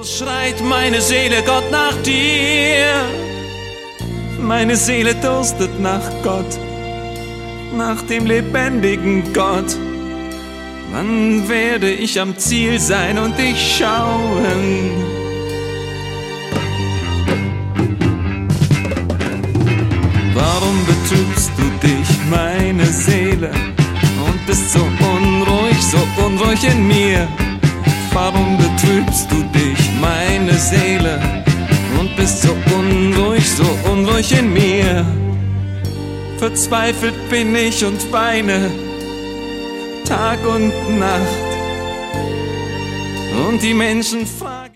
Schreit meine Seele Gott nach dir. Meine Seele durstet nach Gott, nach dem lebendigen Gott. Wann werde ich am Ziel sein und dich schauen? Warum betrübst du dich, meine Seele, und bist so unruhig in mir? Warum betrübst du dich, meine Seele, und bist so unruhig in mir? Verzweifelt bin ich und weine Tag und Nacht, und die Menschen fragen.